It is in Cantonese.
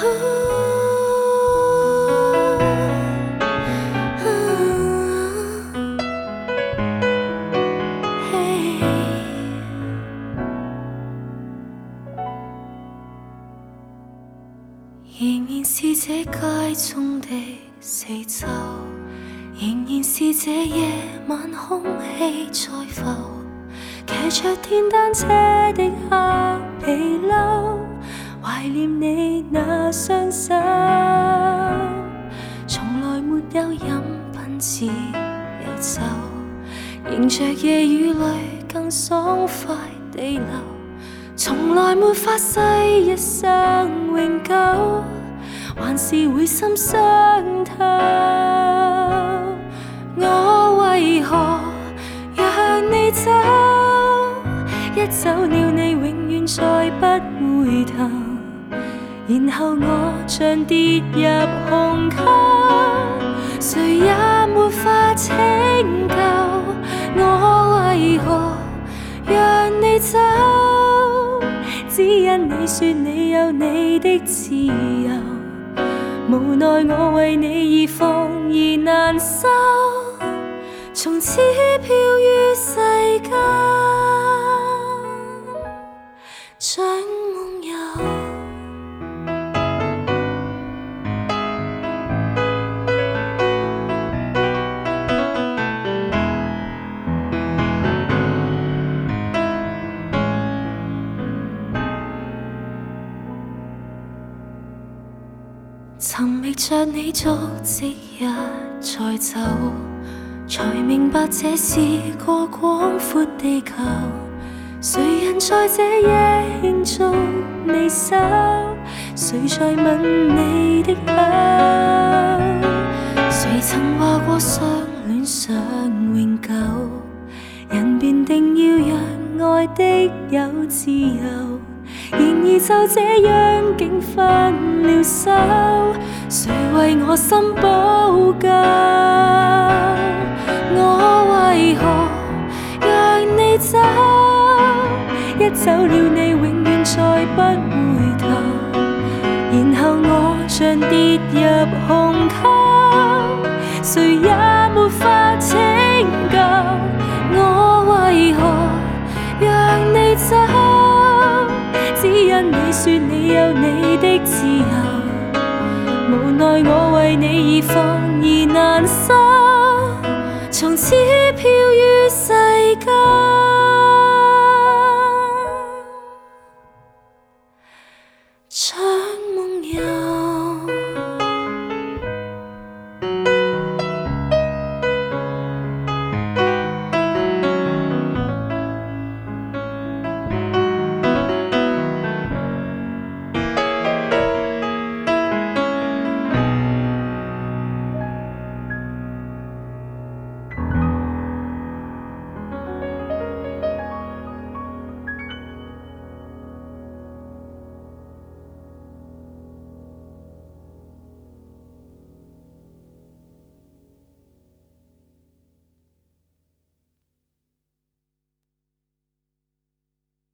仍然是这街中的四周，仍然是这夜晚空气在浮，骑着电单车的黑皮褸，怀念你那双手，从来没有饮品只有酒，迎着夜雨里更爽快地流，從來沒發誓一生永久，還是會心傷透。我為何讓你走？一走了你永遠再不回頭，然後我像跌入虹溝，誰也沒法拯救。我為何讓你走？只因你說你有你的自由，無奈我為你而放而難收，從此飄於世間像夢遊。尋覓着你足跡一再走，才明白這是個廣闊地球，誰人在這夜慶祝你手，誰在吻你的口，誰曾話過相戀想永久，人便定要讓愛的有自由，然而就這樣竟分了手，誰為我心補救？我為何讓你走？一走了你永遠再不回頭，然後我像跌入虹溝，誰也沒法拯救。我為何讓你走？只因你說你有你的自由，無奈我為你而放而難收，從此飄於世間。